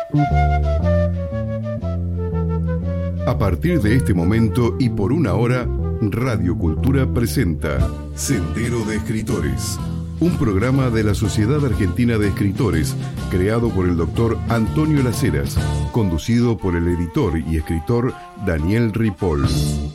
A partir de este momento y por una hora, Radio Cultura presenta Sendero de Escritores, un programa de la Sociedad Argentina de Escritores, creado por el doctor Antonio Las Heras, conducido por el editor y escritor Daniel Ripoll.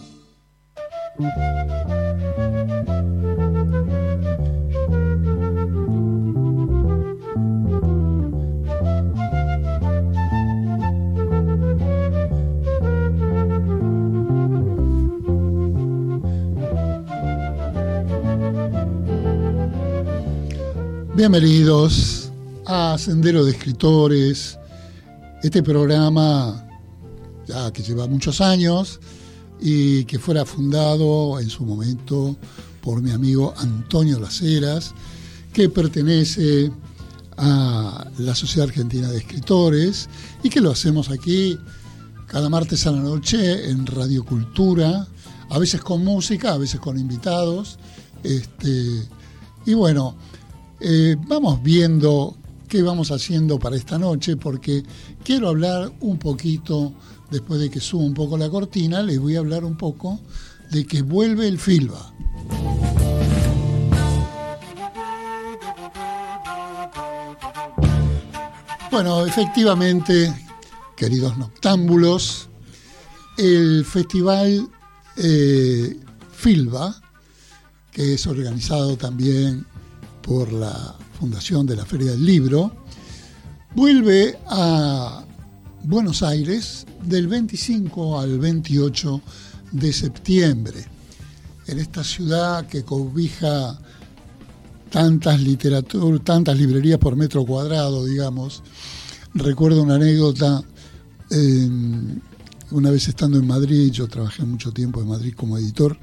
Bienvenidos a Sendero de Escritores, este programa ya que lleva muchos años y que fuera fundado en su momento por mi amigo Antonio Las Heras, que pertenece a la Sociedad Argentina de Escritores y que lo hacemos aquí cada martes a la noche en Radio Cultura, a veces con música, a veces con invitados, y bueno, vamos viendo qué vamos haciendo para esta noche, porque quiero hablar un poquito, después de que suba un poco la cortina, les voy a hablar un poco de que vuelve el Filba. Bueno, efectivamente, queridos noctámbulos, el festival Filba, que es organizado también por la Fundación de la Feria del Libro, vuelve a Buenos Aires del 25 al 28 de septiembre. En esta ciudad que cobija tantas librerías por metro cuadrado, digamos. Recuerdo una anécdota, una vez estando en Madrid, yo trabajé mucho tiempo en Madrid como editor,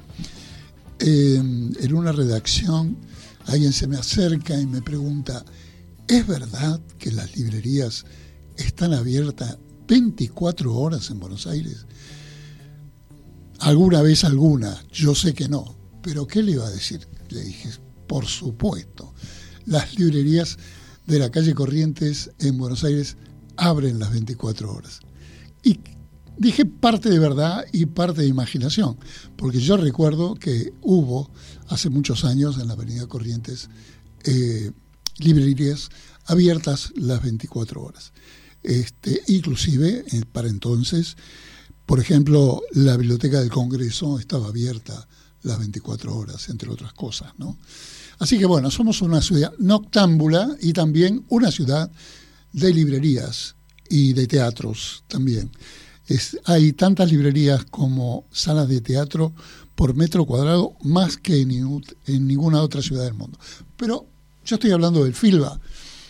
en una redacción alguien se me acerca y me pregunta: ¿es verdad que las librerías están abiertas 24 horas en Buenos Aires? Alguna vez alguna, yo sé que no, pero ¿qué le iba a decir? Le dije, por supuesto, las librerías de la calle Corrientes en Buenos Aires abren las 24 horas. Y dije parte de verdad y parte de imaginación, porque yo recuerdo que hubo hace muchos años en la avenida Corrientes librerías abiertas las 24 horas. Inclusive para entonces, por ejemplo, la Biblioteca del Congreso estaba abierta las 24 horas, entre otras cosas, ¿no? Así que bueno, somos una ciudad noctámbula y también una ciudad de librerías y de teatros también. Hay tantas librerías como salas de teatro por metro cuadrado, más que en ninguna otra ciudad del mundo. Pero yo estoy hablando del Filba,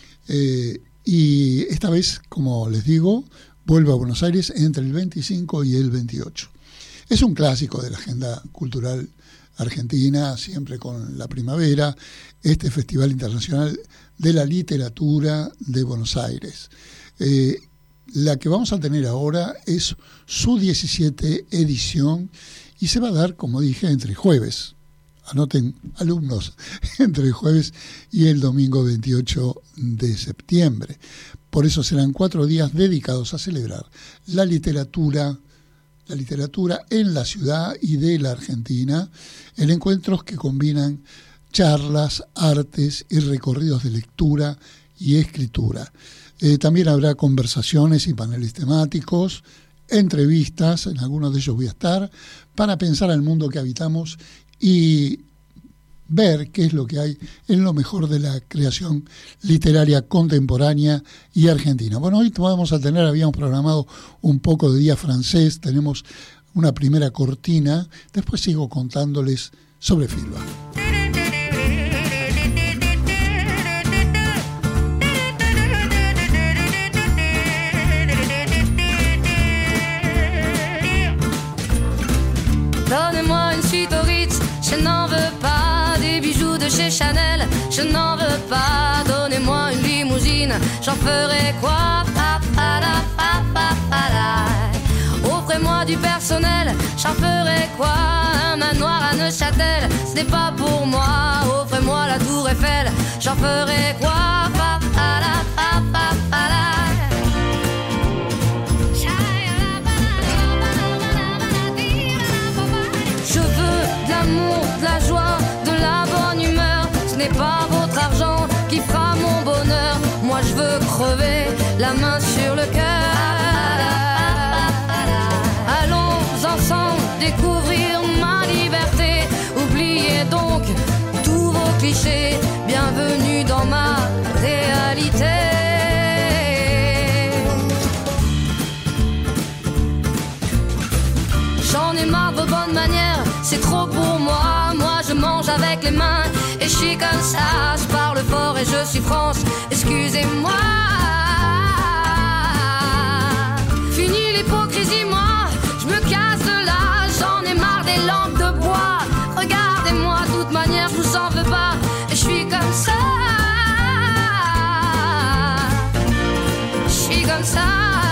y esta vez, como les digo, vuelve a Buenos Aires entre el 25 y el 28. Es un clásico de la agenda cultural argentina, siempre con la primavera, este Festival Internacional de la Literatura de Buenos Aires. La que vamos a tener ahora es su 17 edición y se va a dar, como dije, entre jueves. Anoten, alumnos, entre el jueves y el domingo 28 de septiembre. Por eso serán 4 días dedicados a celebrar la literatura en la ciudad y de la Argentina, en encuentros que combinan charlas, artes y recorridos de lectura y escritura. También habrá conversaciones y paneles temáticos, entrevistas, en algunos de ellos voy a estar, para pensar el mundo que habitamos y ver qué es lo que hay en lo mejor de la creación literaria contemporánea y argentina. Bueno, hoy habíamos programado un poco de día francés, tenemos una primera cortina, después sigo contándoles sobre Filba. Donnez-moi une suite au Ritz, je n'en veux pas. Des bijoux de chez Chanel, je n'en veux pas. Donnez-moi une limousine, j'en ferai quoi? Offrez-moi du personnel, j'en ferai quoi? Un manoir à Neuchâtel, ce n'est pas pour moi. Offrez-moi la tour Eiffel, j'en ferai quoi? la main sur le cœur. Allons ensemble découvrir ma liberté. Oubliez donc tous vos clichés. Bienvenue dans ma réalité. J'en ai marre de vos bonnes manières, c'est trop pour moi. Moi je mange avec les mains et je suis comme ça. Je parle fort et je suis France, excusez-moi. Fini l'hypocrisie, moi, je me casse de là. J'en ai marre des lampes de bois. Regardez-moi, de toute manière je vous en veux pas. Et je suis comme ça. Je suis comme ça.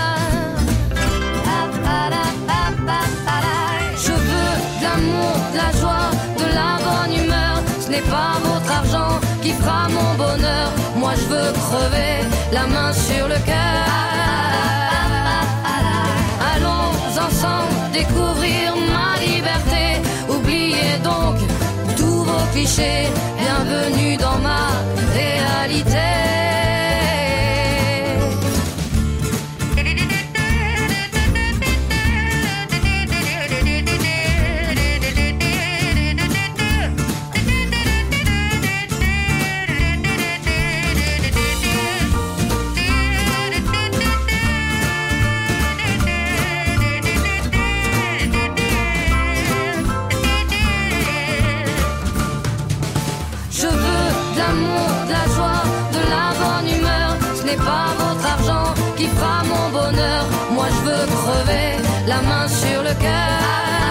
De la joie, de la bonne humeur. Ce n'est pas votre argent qui fera mon bonheur. Moi je veux crever, la main sur le cœur. Allons ensemble découvrir ma liberté. Oubliez donc tous vos clichés. Bienvenue dans ma réalité. Pas votre argent qui fera mon bonheur. Moi je veux crever, la main sur le cœur.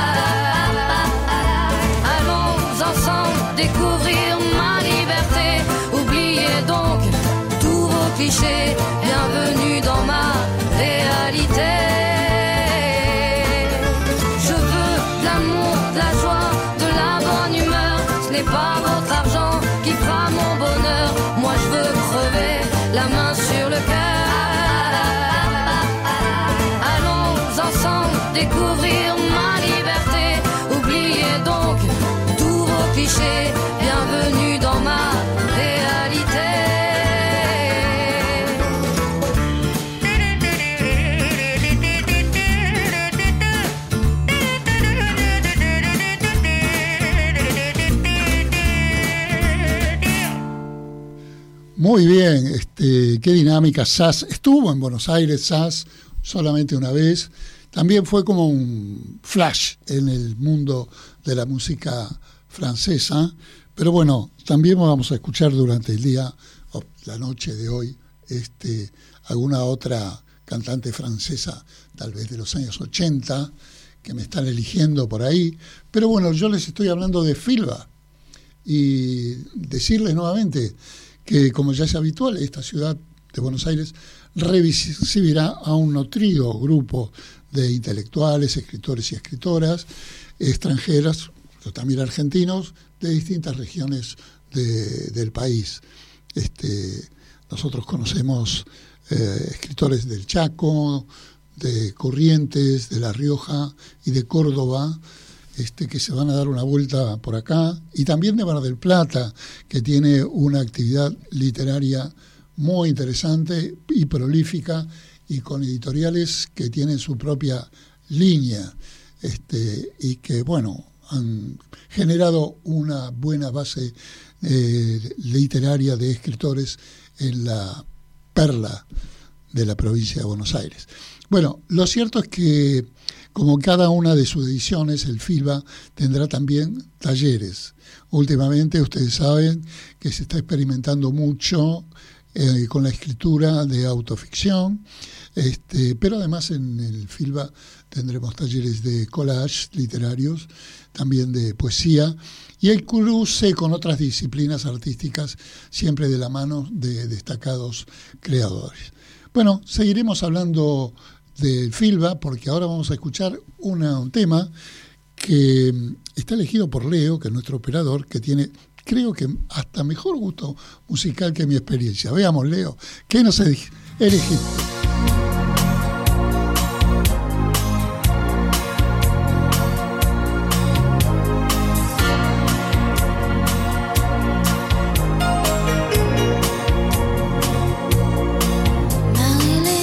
Allons ensemble découvrir ma liberté. Oubliez donc tous vos clichés. Bienvenue dans ma réalité. Je veux de l'amour, de la joie, de la bonne humeur. Ce n'est pas votre argent qui fera mon bonheur. Moi je veux crever, la main sur le cœur. Allons ensemble découvrir ma liberté. Oubliez donc tous vos clichés. Bienvenue dans ma réalité. Muy bien, qué dinámica. Sass estuvo en Buenos Aires, Sass, solamente una vez. También fue como un flash en el mundo de la música francesa. Pero bueno, también vamos a escuchar durante el día, o la noche de hoy, alguna otra cantante francesa, tal vez de los años 80, que me están eligiendo por ahí. Pero bueno, yo les estoy hablando de Filba. Y decirles nuevamente que, como ya es habitual, esta ciudad de Buenos Aires recibirá a un nutrido grupo de intelectuales, escritores y escritoras extranjeras, pero también argentinos, de distintas regiones del país. Nosotros conocemos escritores del Chaco, de Corrientes, de La Rioja y de Córdoba, que se van a dar una vuelta por acá, y también de Mar del Plata, que tiene una actividad literaria muy interesante y prolífica, y con editoriales que tienen su propia línea, y que, bueno, han generado una buena base literaria de escritores en la perla de la provincia de Buenos Aires. Bueno, lo cierto es que, como cada una de sus ediciones, el Filba tendrá también talleres. Últimamente ustedes saben que se está experimentando mucho con la escritura de autoficción, pero además en el Filba tendremos talleres de collage literarios, también de poesía, y el cruce con otras disciplinas artísticas, siempre de la mano de destacados creadores. Bueno, seguiremos hablando del Filba, porque ahora vamos a escuchar un tema que está elegido por Leo, que es nuestro operador, que tiene, creo que hasta mejor gusto musical que mi experiencia. Veamos, Leo, ¿qué nos elegiste? Marie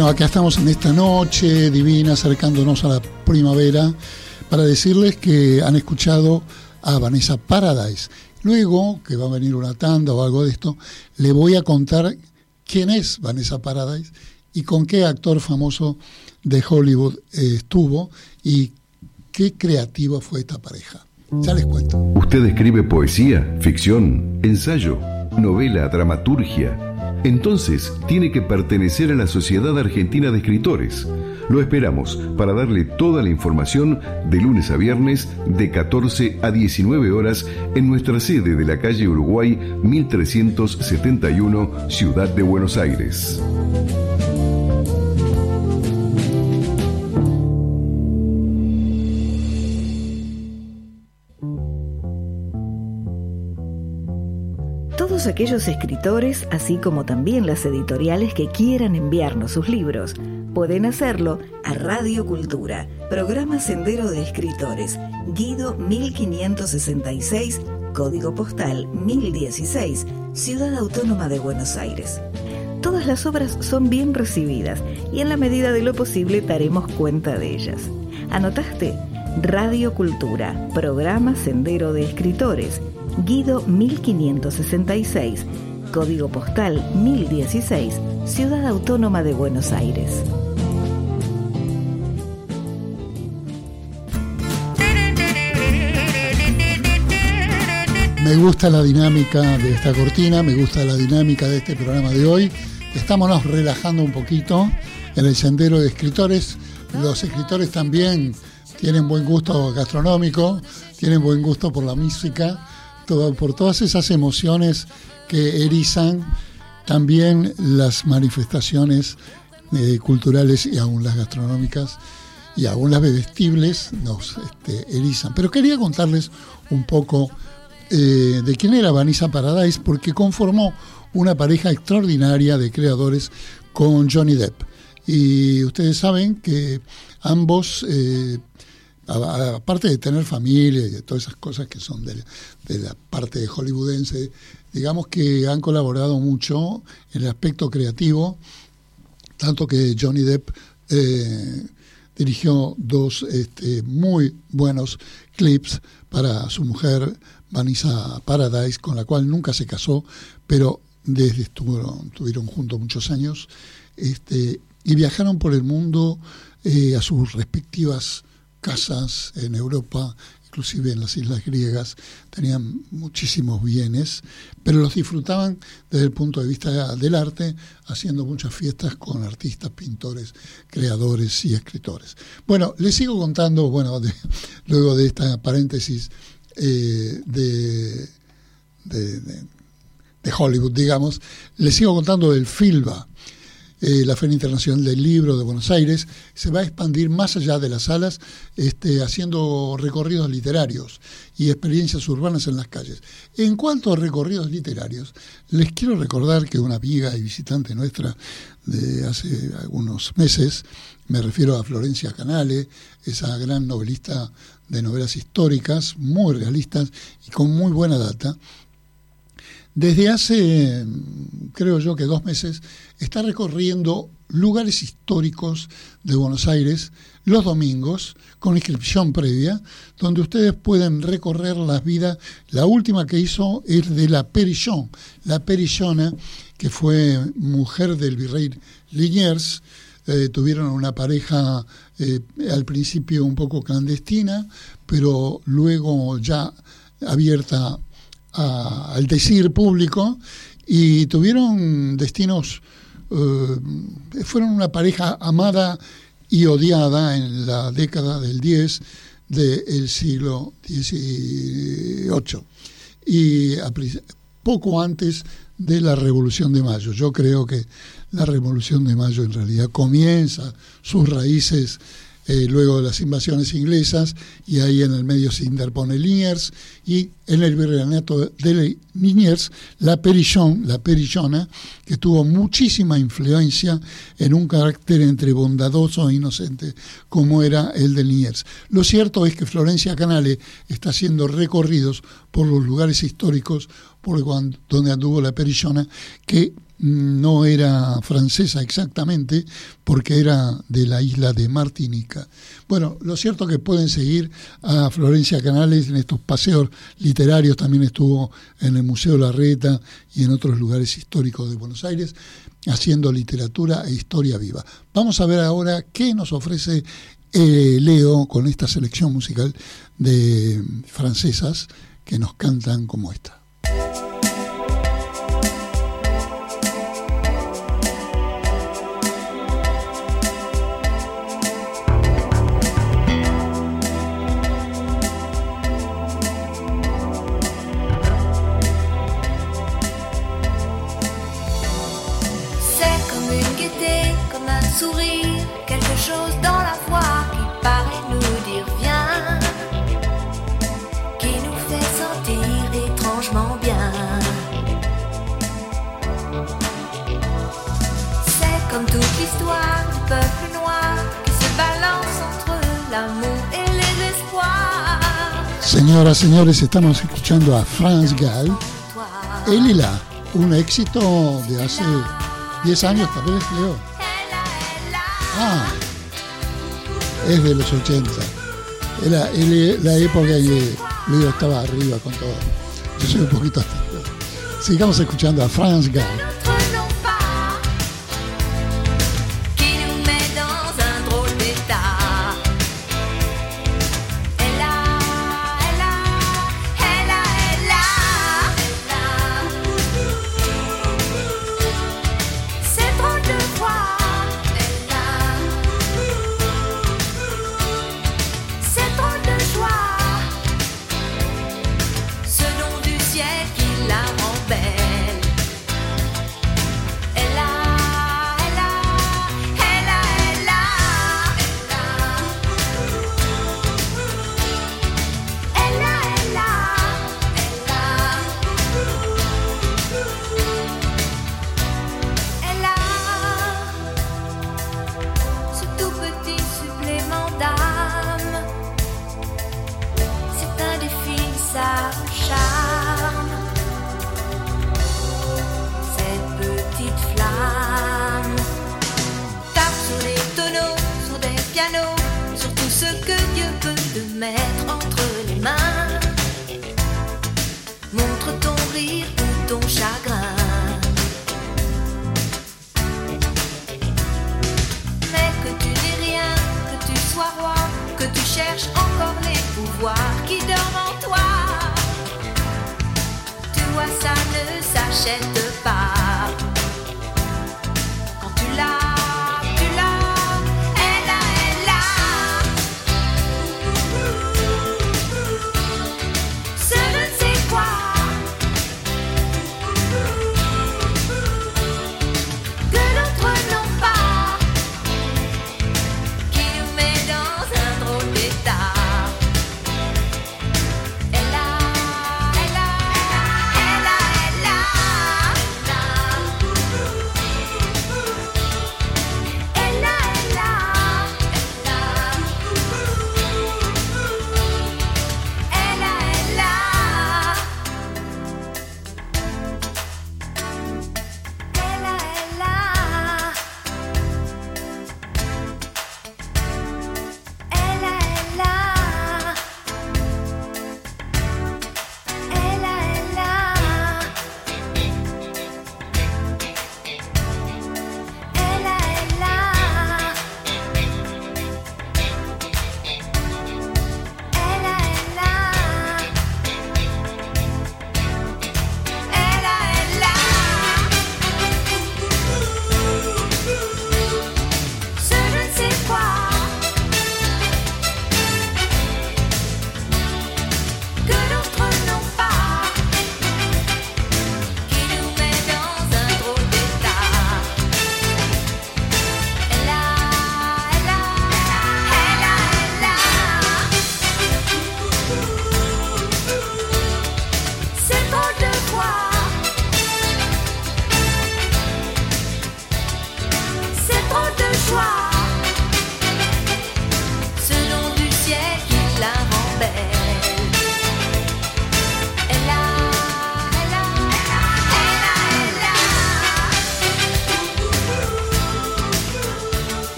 Bueno, acá estamos en esta noche divina, acercándonos a la primavera, para decirles que han escuchado a Vanessa Paradise. Luego, que va a venir una tanda o algo de esto, le voy a contar quién es Vanessa Paradise y con qué actor famoso de Hollywood estuvo y qué creativa fue esta pareja. Ya les cuento. ¿Usted escribe poesía, ficción, ensayo, novela, dramaturgia? Entonces tiene que pertenecer a la Sociedad Argentina de Escritores. Lo esperamos para darle toda la información de lunes a viernes de 14 a 19 horas en nuestra sede de la calle Uruguay 1371, Ciudad de Buenos Aires. Todos aquellos escritores, así como también las editoriales que quieran enviarnos sus libros, pueden hacerlo a Radio Cultura, programa Sendero de Escritores, Guido 1566, código postal 1016, Ciudad Autónoma de Buenos Aires. Todas las obras son bien recibidas y en la medida de lo posible daremos cuenta de ellas. ¿Anotaste? Radio Cultura, programa Sendero de Escritores, Guido 1566, código postal 1016, Ciudad Autónoma de Buenos Aires. Me gusta la dinámica de esta cortina, me gusta la dinámica de este programa de hoy. Estámonos relajando un poquito en el Sendero de Escritores. Los escritores también tienen buen gusto gastronómico, tienen buen gusto por la música, por todas esas emociones que erizan también las manifestaciones culturales y aún las gastronómicas y aún las bebestibles nos erizan. Pero quería contarles un poco de quién era Vanessa Paradise, porque conformó una pareja extraordinaria de creadores con Johnny Depp. Y ustedes saben que ambos, aparte de tener familia y de todas esas cosas que son de la parte hollywoodense, digamos que han colaborado mucho en el aspecto creativo, tanto que Johnny Depp dirigió dos muy buenos clips para su mujer Vanessa Paradise, con la cual nunca se casó, pero estuvieron juntos muchos años, y viajaron por el mundo a sus respectivas casas en Europa, inclusive en las islas griegas. Tenían muchísimos bienes, pero los disfrutaban desde el punto de vista del arte, haciendo muchas fiestas con artistas, pintores, creadores y escritores. Bueno, les sigo contando, luego de esta paréntesis de Hollywood, digamos, les sigo contando del FILBA. La Feria Internacional del Libro de Buenos Aires se va a expandir más allá de las salas, haciendo recorridos literarios y experiencias urbanas en las calles. En cuanto a recorridos literarios, les quiero recordar que una amiga y visitante nuestra de hace algunos meses, me refiero a Florencia Canale, esa gran novelista de novelas históricas, muy realistas y con muy buena data, desde hace, creo yo que 2 meses, está recorriendo lugares históricos de Buenos Aires los domingos, con inscripción previa, donde ustedes pueden recorrer las vidas. La última que hizo es de la Perillon, la Perillona, que fue mujer del virrey Liniers. Tuvieron una pareja al principio un poco clandestina, pero luego ya abierta al decir público, y tuvieron destinos, fueron una pareja amada y odiada en la década del 10 del siglo XVIII y poco antes de la Revolución de Mayo. Yo creo que la Revolución de Mayo en realidad comienza sus raíces luego de las invasiones inglesas, y ahí en el medio se interpone Liniers, y en el virreinato de Liniers la Perillona, que tuvo muchísima influencia en un carácter entre bondadoso e inocente como era el de Liniers. Lo cierto es que Florencia Canale está haciendo recorridos por los lugares históricos donde anduvo la Perillona, que no era francesa exactamente, porque era de la isla de Martinica. Bueno, lo cierto es que pueden seguir a Florencia Canales en estos paseos literarios, también estuvo en el Museo Larreta y en otros lugares históricos de Buenos Aires, haciendo literatura e historia viva. Vamos a ver ahora qué nos ofrece Leo con esta selección musical de francesas que nos cantan como esta. Sourire, quelque chose dans la voix qui paraît nous dire viens, qui nous fait sentir étrangement bien. C'est comme toute l'histoire du peuple noir qui se balance entre l'amour et les espoirs. Señoras, señores, estamos escuchando a France Gall, Elila, un éxito de hace 10 años tal vez, Leo. Es de los 80. Era la época que Leo estaba arriba con todo. Yo soy un poquito hasta. Sigamos escuchando a France Gall.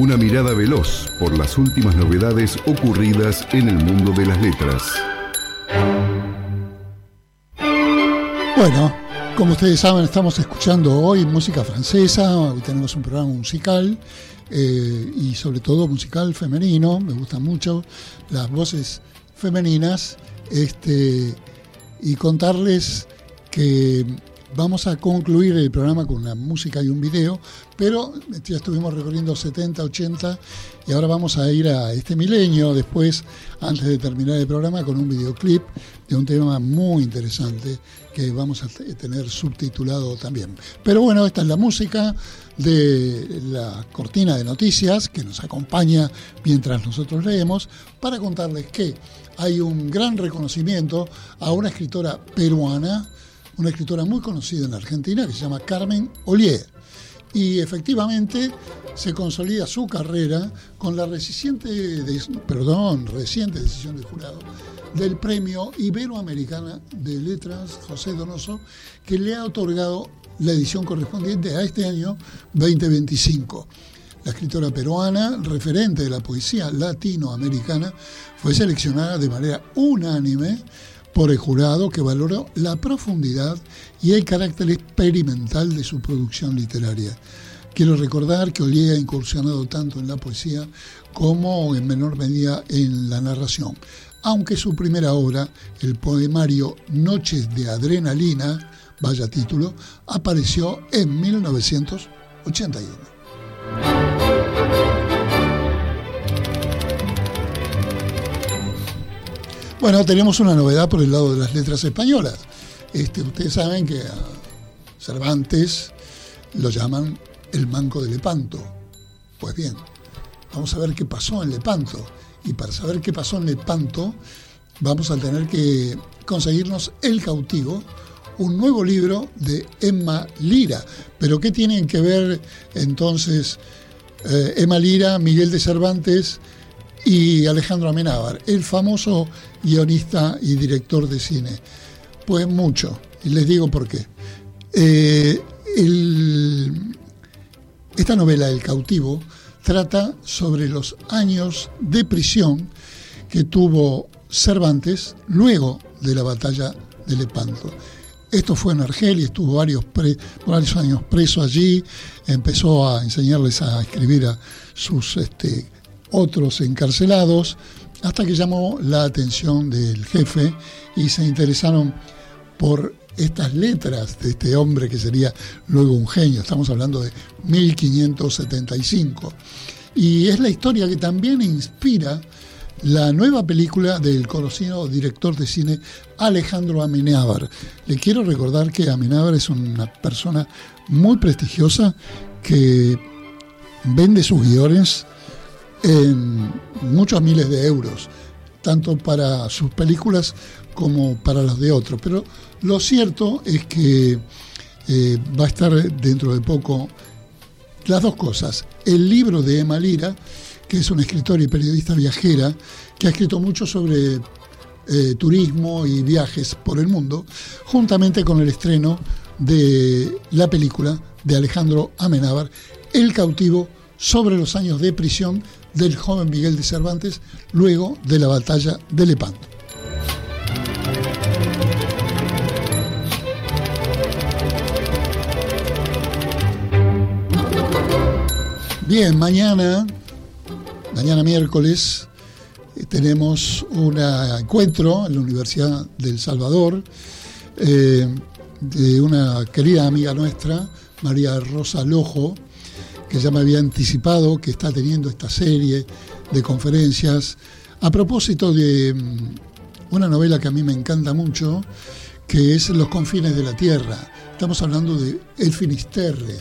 Una mirada veloz por las últimas novedades ocurridas en el mundo de las letras. Bueno, como ustedes saben, estamos escuchando hoy música francesa. Hoy tenemos un programa musical y sobre todo musical femenino. Me gustan mucho las voces femeninas. Y contarles que vamos a concluir el programa con una música y un video, pero ya estuvimos recorriendo 70, 80 y ahora vamos a ir a este milenio después, antes de terminar el programa, con un videoclip de un tema muy interesante que vamos a tener subtitulado también. Pero bueno, esta es la música de la cortina de noticias que nos acompaña mientras nosotros leemos, para contarles que hay un gran reconocimiento a una escritora peruana, una escritora muy conocida en Argentina, que se llama Carmen Ollier. Y efectivamente se consolida su carrera con la reciente decisión del jurado del Premio Iberoamericana de Letras José Donoso, que le ha otorgado la edición correspondiente a este año 2025. La escritora peruana, referente de la poesía latinoamericana, fue seleccionada de manera unánime por el jurado, que valoró la profundidad y el carácter experimental de su producción literaria. Quiero recordar que Ollier ha incursionado tanto en la poesía como en menor medida en la narración, aunque su primera obra, el poemario Noches de Adrenalina, vaya título, apareció en 1981. Bueno, tenemos una novedad por el lado de las letras españolas. Ustedes saben que a Cervantes lo llaman el Manco de Lepanto. Pues bien, vamos a ver qué pasó en Lepanto. Y para saber qué pasó en Lepanto, vamos a tener que conseguirnos El Cautivo, un nuevo libro de Emma Lira. Pero ¿qué tienen que ver entonces Emma Lira, Miguel de Cervantes y Alejandro Amenábar, el famoso guionista y director de cine? Pues mucho, y les digo por qué. Esta novela, El Cautivo, trata sobre los años de prisión que tuvo Cervantes luego de la batalla de Lepanto. Esto fue en Argel y estuvo varios años preso allí. Empezó a enseñarles a escribir a sus otros encarcelados, hasta que llamó la atención del jefe y se interesaron por estas letras de este hombre que sería luego un genio. Estamos hablando de 1575. Y es la historia que también inspira la nueva película del conocido director de cine Alejandro Amenábar. Le quiero recordar que Amenábar es una persona muy prestigiosa que vende sus guiones en muchos miles de euros, tanto para sus películas como para las de otros. Pero lo cierto es que va a estar dentro de poco las dos cosas: el libro de Emma Lira, que es una escritora y periodista viajera que ha escrito mucho sobre turismo y viajes por el mundo, juntamente con el estreno de la película de Alejandro Amenábar, El Cautivo, sobre los años de prisión del joven Miguel de Cervantes luego de la batalla de Lepanto. Bien, mañana miércoles, tenemos un encuentro en la Universidad del Salvador de una querida amiga nuestra, María Rosa Lojo, que ya me había anticipado que está teniendo esta serie de conferencias a propósito de una novela que a mí me encanta mucho, que es Los confines de la tierra. Estamos hablando de El Finisterre,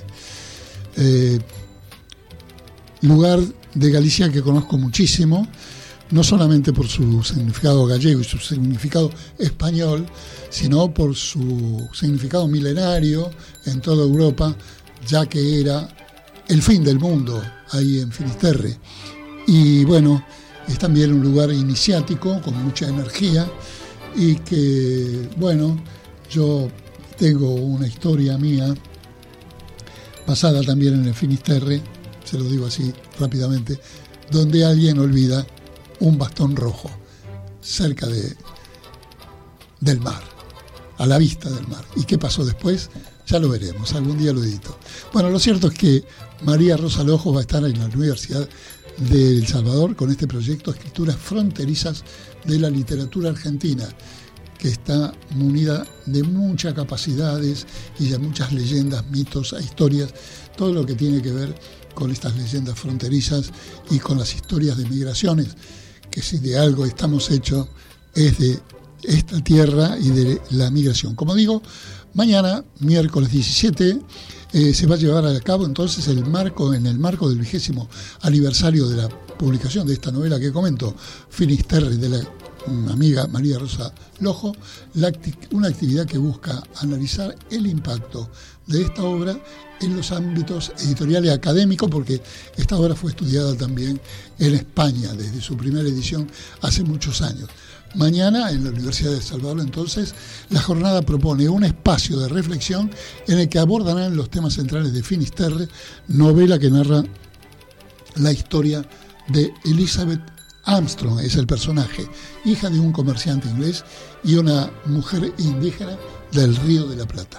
lugar de Galicia que conozco muchísimo, no solamente por su significado gallego y su significado español, sino por su significado milenario en toda Europa, ya que era el fin del mundo ahí en Finisterre. Y bueno, es también un lugar iniciático con mucha energía y que, bueno, yo tengo una historia mía pasada también en el Finisterre, se lo digo así rápidamente, donde alguien olvida un bastón rojo cerca del mar, a la vista del mar. ¿Y qué pasó después? Ya lo veremos, algún día lo edito. Bueno, lo cierto es que María Rosa Lojo va a estar en la Universidad de El Salvador con este proyecto Escrituras Fronterizas de la Literatura Argentina, que está munida de muchas capacidades y de muchas leyendas, mitos e historias, todo lo que tiene que ver con estas leyendas fronterizas y con las historias de migraciones, que si de algo estamos hechos es de esta tierra y de la migración. Como digo, mañana, miércoles 17, se va a llevar a cabo entonces en el marco del 20º aniversario de la publicación de esta novela que comento, Finisterre, de la amiga María Rosa Lojo, una actividad que busca analizar el impacto de esta obra en los ámbitos editoriales académicos, porque esta obra fue estudiada también en España desde su primera edición hace muchos años. Mañana, en la Universidad de El Salvador, entonces, la jornada propone un espacio de reflexión en el que abordarán los temas centrales de Finisterre, novela que narra la historia de Elizabeth Armstrong, es el personaje, hija de un comerciante inglés y una mujer indígena del Río de la Plata.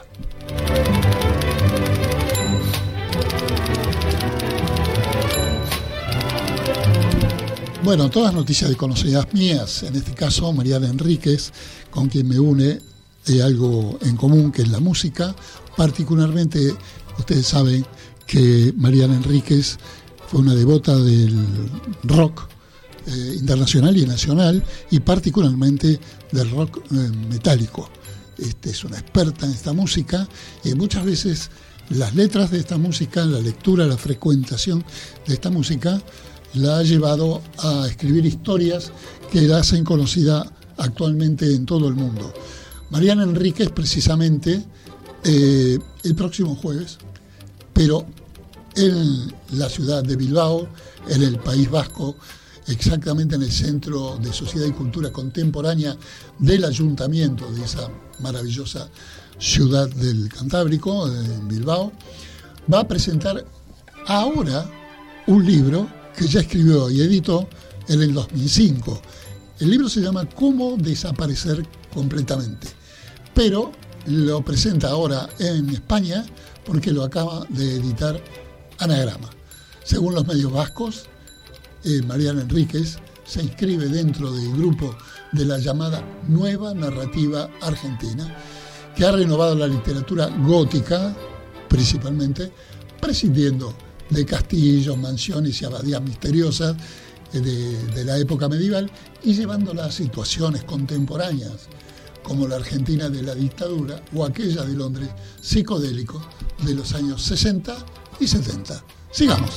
Bueno, todas noticias de conocidas mías, en este caso Mariana Enríquez, con quien me une algo en común, que es la música. Particularmente, ustedes saben que Mariana Enríquez fue una devota del rock internacional y nacional, y particularmente del rock metálico. Es una experta en esta música, y muchas veces las letras de esta música, la lectura, la frecuentación de esta música, la ha llevado a escribir historias que la hacen conocida actualmente en todo el mundo. Mariana Enríquez, precisamente, el próximo jueves, pero en la ciudad de Bilbao, en el País Vasco, exactamente en el Centro de Sociedad y Cultura Contemporánea del Ayuntamiento de esa maravillosa ciudad del Cantábrico, en Bilbao, va a presentar ahora un libro que ya escribió y editó en el 2005. El libro se llama Cómo desaparecer completamente, pero lo presenta ahora en España porque lo acaba de editar Anagrama. Según los medios vascos, Mariana Enríquez se inscribe dentro del grupo de la llamada Nueva Narrativa Argentina, que ha renovado la literatura gótica, principalmente, prescindiendo de castillos, mansiones y abadías misteriosas de la época medieval y llevándola a situaciones contemporáneas, como la Argentina de la dictadura o aquella de Londres psicodélico de los años 60 y 70. Sigamos.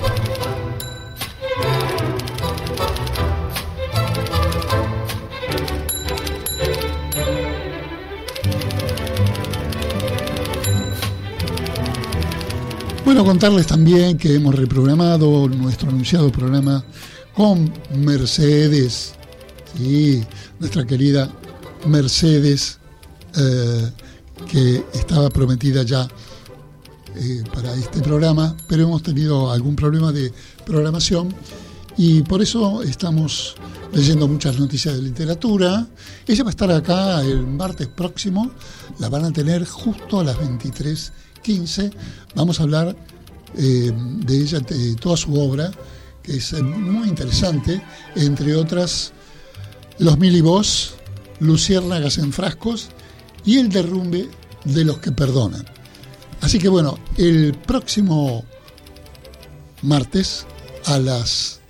Bueno, contarles también que hemos reprogramado nuestro anunciado programa con Mercedes, sí, nuestra querida Mercedes, que estaba prometida ya para este programa, pero hemos tenido algún problema de programación y por eso estamos leyendo muchas noticias de literatura. Ella va a estar acá el martes próximo, la van a tener justo a las 23:15. Vamos a hablar de ella, de toda su obra, que es muy interesante, entre otras Los Mil y Vos, Luciérnagas en frascos y El derrumbe de los que perdonan. Así que bueno, el próximo martes a las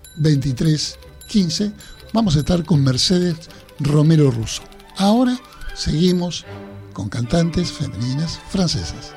23:15 vamos a estar con Mercedes Romero Russo. Ahora seguimos con cantantes femeninas francesas.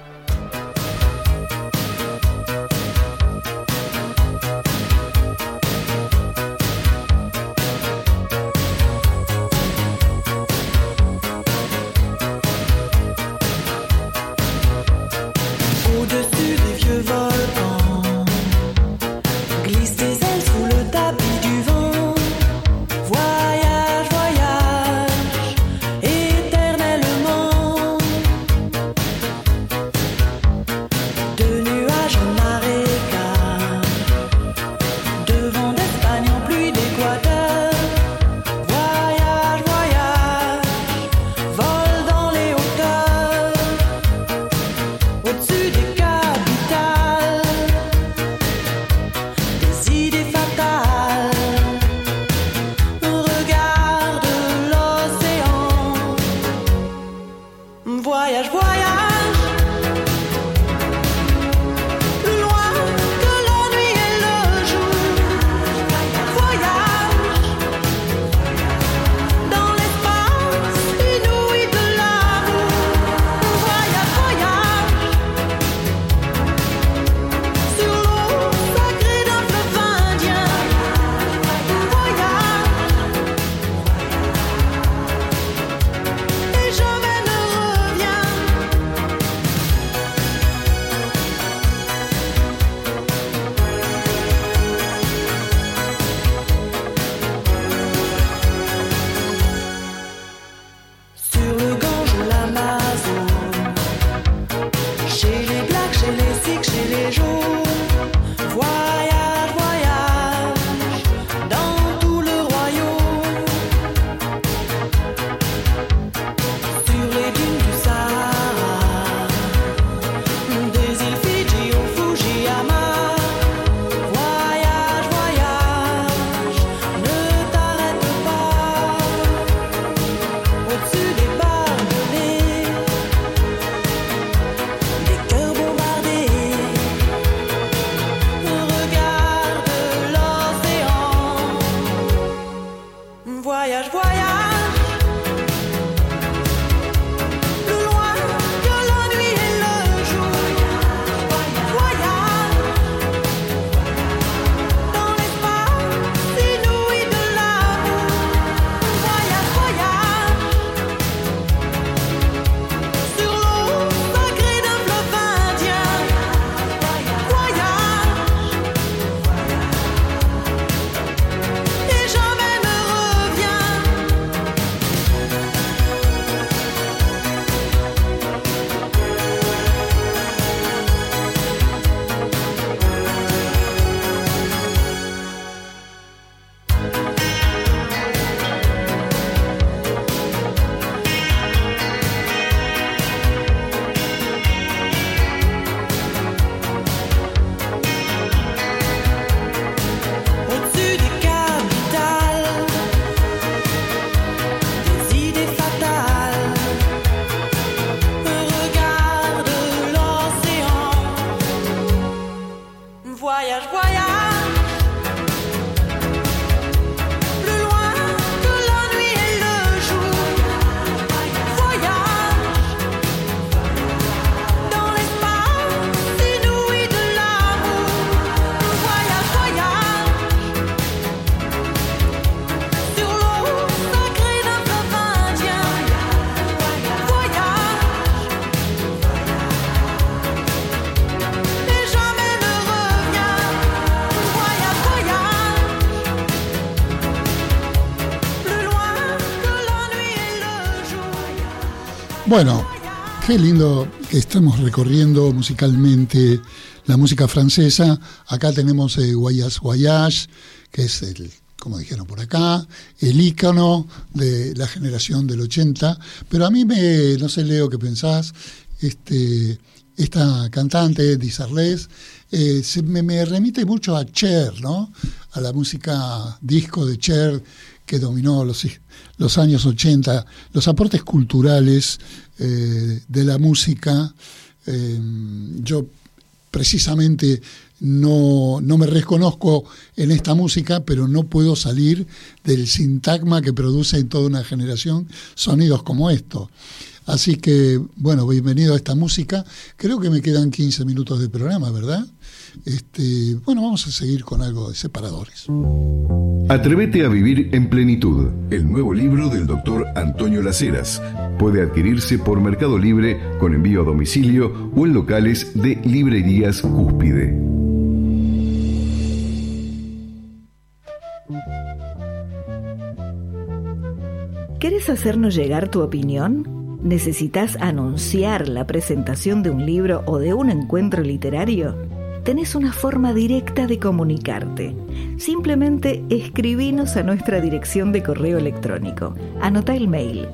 Voyage, voyage, plus loin que la nuit et le jour. Voyage, dans l'espace inouï de l'amour. Voyage, voyage, sur l'eau sacrée d'un fleuve indien. Voyage, et jamais ne reviens. Au-dessus des capitales, des idées fatales, regarde l'océan. Voyage, voyage, plus loin que la nuit et le jour. Voyage, dans l'espace inouï de l'amour. Voyage, voyage, sur l'eau sacrée d'un fleuve indien. Voyage, et jamais ne reviens. Voyage, voyage, plus loin que la nuit et le jour. Bueno, qué lindo que estamos recorriendo musicalmente la música francesa. Acá tenemos Voyage Voyage, que es como dijeron por acá, el ícono de la generación del 80. Pero a mí no sé, Leo, qué pensás, esta cantante, Desarles, me remite mucho a Cher, ¿no? A la música disco de Cher que dominó los años 80, los aportes culturales de la música. Yo precisamente no me reconozco en esta música, pero no puedo salir del sintagma que produce en toda una generación sonidos como estos. Así que, bueno, bienvenido a esta música. Creo que me quedan 15 minutos de programa, ¿verdad? Bueno, vamos a seguir con algo de Separadores. Atrévete a vivir en plenitud. El nuevo libro del doctor Antonio Laceras puede adquirirse por Mercado Libre con envío a domicilio o en locales de Librerías Cúspide. ¿Querés hacernos llegar tu opinión? ¿Necesitas anunciar la presentación de un libro o de un encuentro literario? Tenés una forma directa de comunicarte. Simplemente escribinos a nuestra dirección de correo electrónico. Anotá el mail: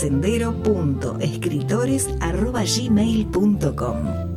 sendero.escritores@gmail.com.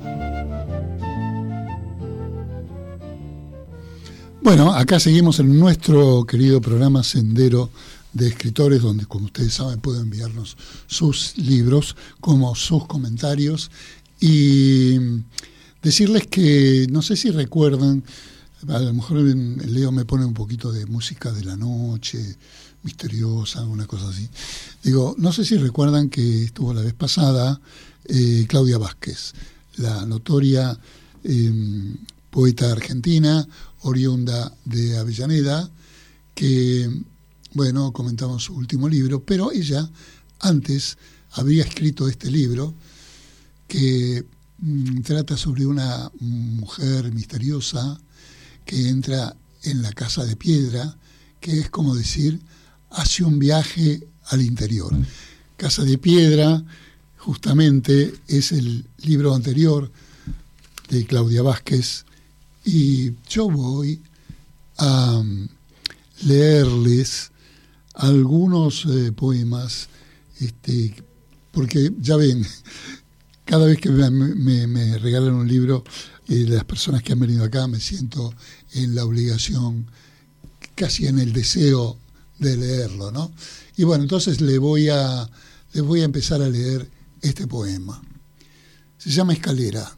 Bueno, acá seguimos en nuestro querido programa Sendero de Escritores, donde, como ustedes saben, pueden enviarnos sus libros como sus comentarios. Y decirles que, no sé si recuerdan, a lo mejor Leo me pone un poquito de música de la noche, misteriosa, una cosa así. Digo, no sé si recuerdan que estuvo la vez pasada Claudia Vázquez, la notoria poeta argentina, oriunda de Avellaneda, que, bueno, comentamos su último libro, pero ella antes había escrito este libro que trata sobre una mujer misteriosa que entra en la casa de piedra, que es como decir, hace un viaje al interior. Casa de Piedra, justamente, es el libro anterior de Claudia Vázquez, y yo voy a leerles algunos poemas, porque ya ven, cada vez que me regalan un libro, las personas que han venido acá, me siento en la obligación, casi en el deseo de leerlo, ¿no? Y bueno, entonces les voy a empezar a leer este poema. Se llama Escalera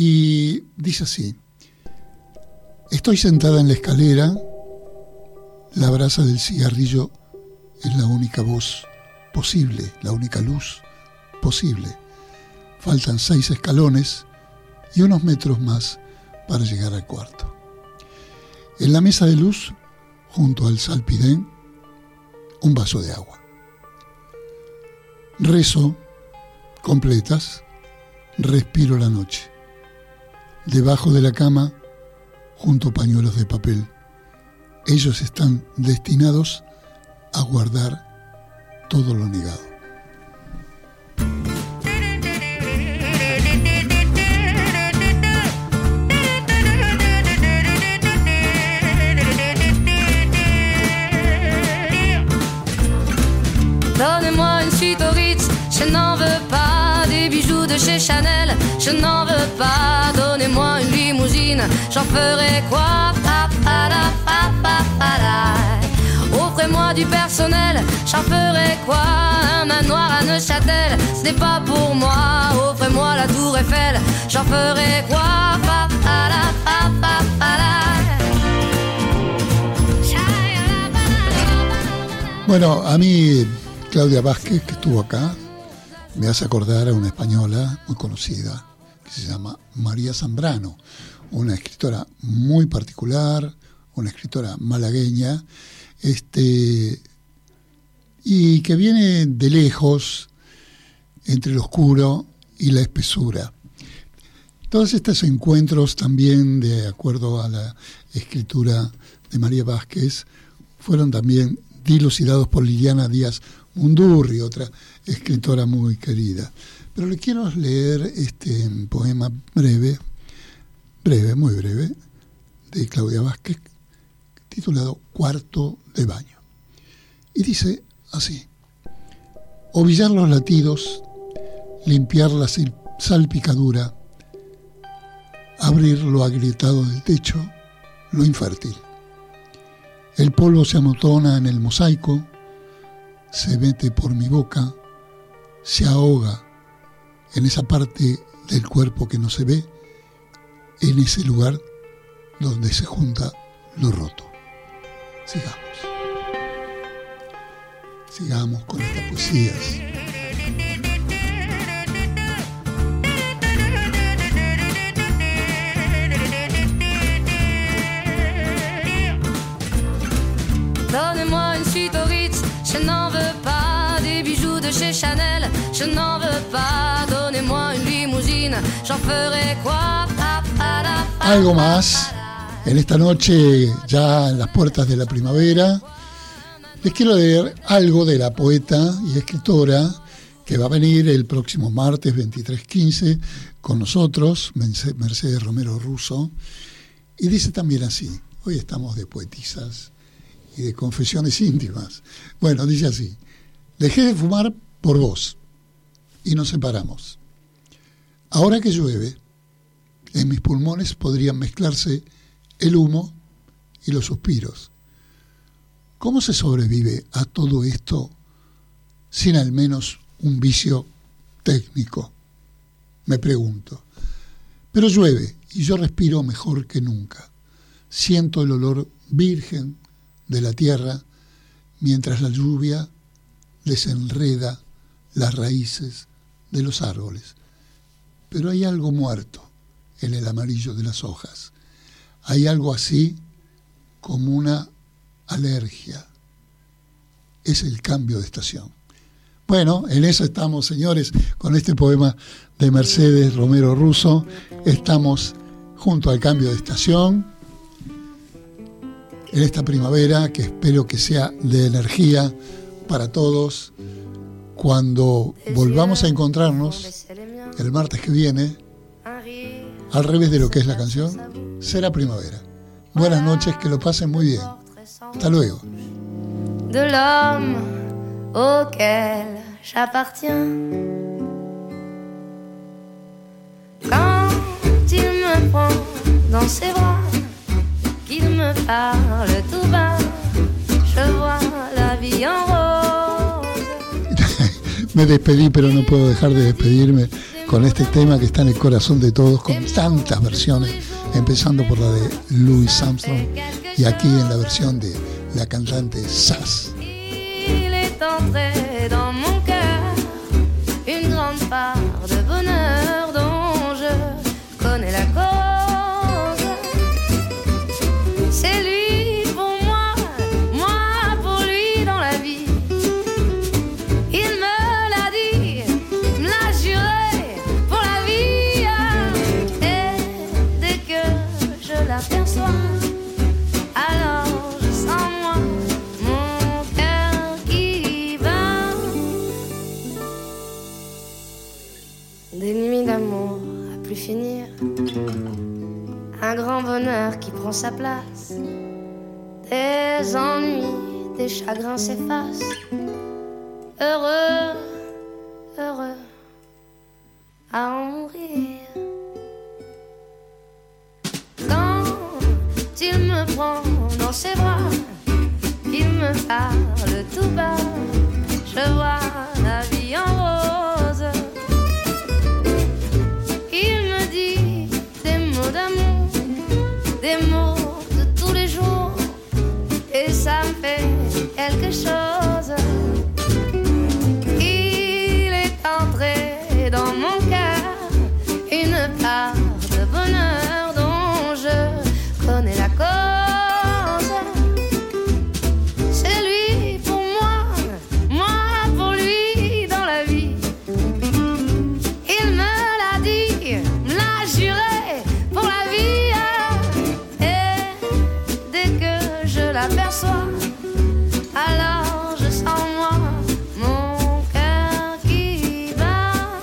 y dice así: estoy sentada en la escalera, La brasa del cigarrillo es la única voz posible, la única luz posible. Faltan 6 escalones y unos metros más para llegar al cuarto. En la mesa de luz, junto al salpidén, un vaso de agua. Rezo completas, respiro la noche. Debajo de la cama, junto pañuelos de papel. Ellos están destinados a guardar todo lo negado. Donnez-moi une suite au Ritz, je n'en veux pas. Des bijoux de chez Chanel, je n'en veux pas. Donnez-moi une limousine, j'en ferai quoi? Offrez-moi du personnel, j'en ferai quoi? Un manoir à Neuchâtel, ce n'est pas pour moi. Offrez-moi la tour Eiffel, j'en ferai quoi? Bueno, a mí Claudia Vázquez, que estuvo acá, me hace acordar a una española muy conocida que se llama María Zambrano, una escritora muy particular, una escritora malagueña, y que viene de lejos, entre lo oscuro y la espesura. Todos estos encuentros también, de acuerdo a la escritura de María Vázquez, fueron también dilucidados por Liliana Díaz Mundurri, otra escritora muy querida. Pero le quiero leer este poema breve, muy breve, de Claudia Vázquez, titulado Cuarto de baño. Y dice así: ovillar los latidos, limpiar la salpicadura, abrir lo agrietado del techo, lo infértil. El polvo se amotona en el mosaico, se mete por mi boca, se ahoga en esa parte del cuerpo que no se ve, en ese lugar donde se junta lo roto. Sigamos con estas poesías. Donnez-moi une suite au Ritz, je n'en veux pas. Des bijoux de chez Chanel, je n'en veux pas. Donnez-moi une limousine, j'en ferai quoi? Algo más. En esta noche, ya en las puertas de la primavera, les quiero leer algo de la poeta y escritora que va a venir el próximo martes 23:15 con nosotros, Mercedes Romero Russo, y dice también así. Hoy estamos de poetisas y de confesiones íntimas. Bueno, dice así: dejé de fumar por vos y nos separamos. Ahora que llueve, en mis pulmones podrían mezclarse el humo y los suspiros. ¿Cómo se sobrevive a todo esto sin al menos un vicio técnico? Me pregunto. Pero llueve y yo respiro mejor que nunca. Siento el olor virgen de la tierra mientras la lluvia desenreda las raíces de los árboles. Pero hay algo muerto en el amarillo de las hojas. Hay algo así como una alergia. Es el cambio de estación. Bueno, en eso estamos, señores, con este poema de Mercedes Romero Russo. Estamos junto al cambio de estación, en esta primavera que espero que sea de energía para todos. Cuando volvamos a encontrarnos el martes que viene, al revés de lo que es la canción, será primavera. Buenas noches, que lo pasen muy bien. Hasta luego. De l'homme auquel j'appartiens. Quand il me prend dans ses bras, qu'il me parle tout bas, je vois la vie en rose. Me despedí, pero no puedo dejar de despedirme con este tema que está en el corazón de todos, con tantas versiones, empezando por la de Louis Armstrong y aquí en la versión de la cantante Sass. Il est entré dans mon cœur une grande part de bonheur dont je connais la cause. C'est lui pour moi, moi pour lui dans la vie. Il me l'a dit, me l'a juré pour la vie. Et dès que je l'aperçois, alors je sens moi mon cœur qui bat. Des nuits d'amour à plus finir, un grand bonheur qui prend sa place. Des ennuis, des chagrins s'effacent. Heureux, heureux à en mourir. Quand il me prend dans ses bras, il me parle tout bas, je vois la vie en rose. Il me dit des mots d'amour, des mots de tous les jours, et ça me fait quelque chose. Il est entré dans mon cœur une part de bonheur dont je connais la cause. C'est lui pour moi, moi pour lui dans la vie. Il me l'a dit, me l'a juré pour la vie. Et dès que je l'aperçois, alors je sens moi mon cœur qui bat.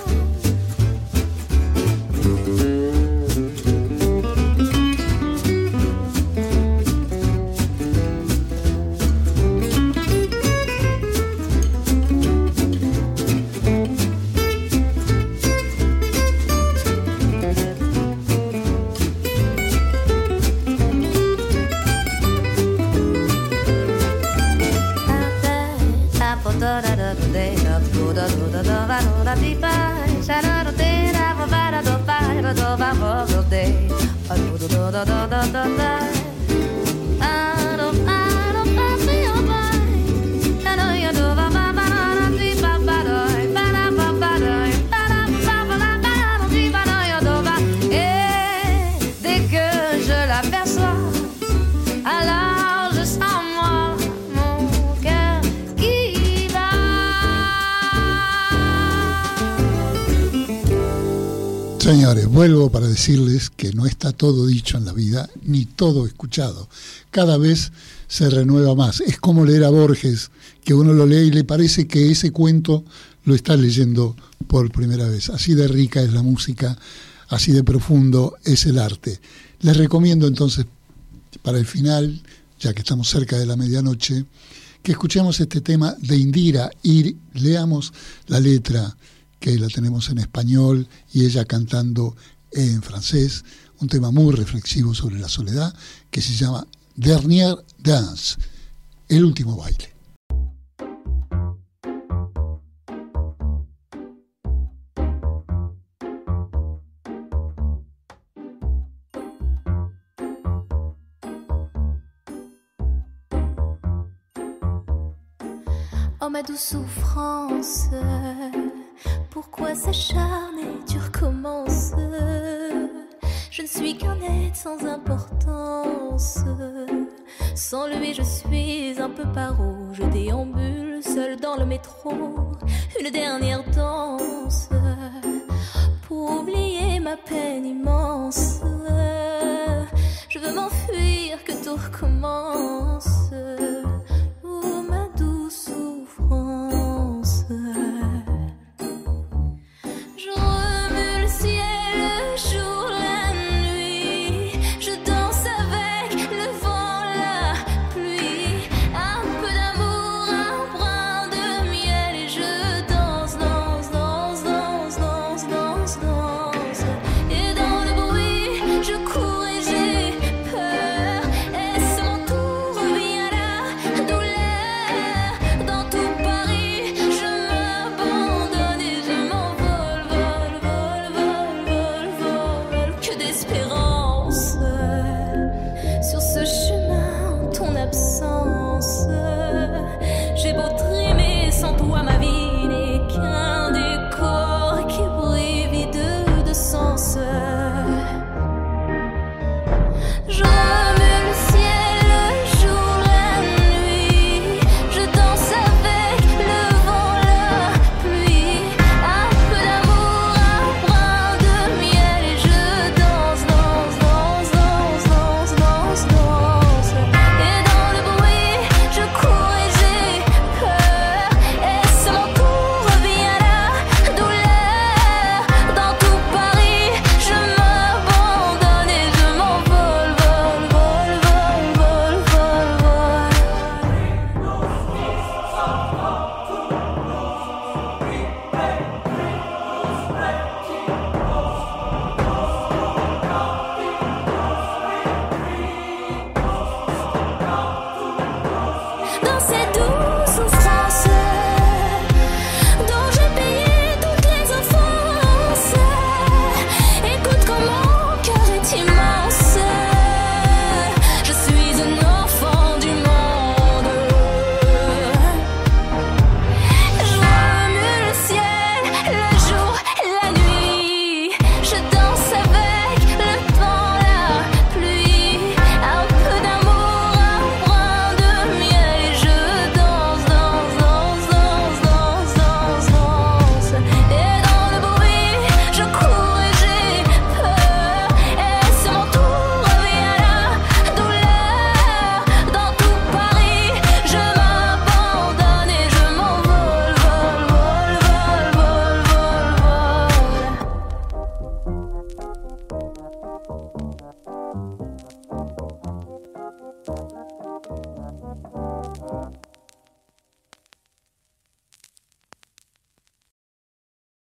Señores, vuelvo para decirles que no está todo dicho en la vida, ni todo escuchado. Cada vez se renueva más. Es como leer a Borges, que uno lo lee y le parece que ese cuento lo está leyendo por primera vez. Así de rica es la música, así de profundo es el arte. Les recomiendo entonces, para el final, ya que estamos cerca de la medianoche, que escuchemos este tema de Indira y leamos la letra, que la tenemos en español y ella cantando en francés, un tema muy reflexivo sobre la soledad que se llama Dernière Danse, el último baile. Oh ma douce souffrance, pourquoi s'acharner, tu recommences. Je ne suis qu'un être sans importance. Sans lui je suis un peu paro. Je déambule seul dans le métro. Une dernière danse pour oublier ma peine immense. Je veux m'enfuir, que tout recommence.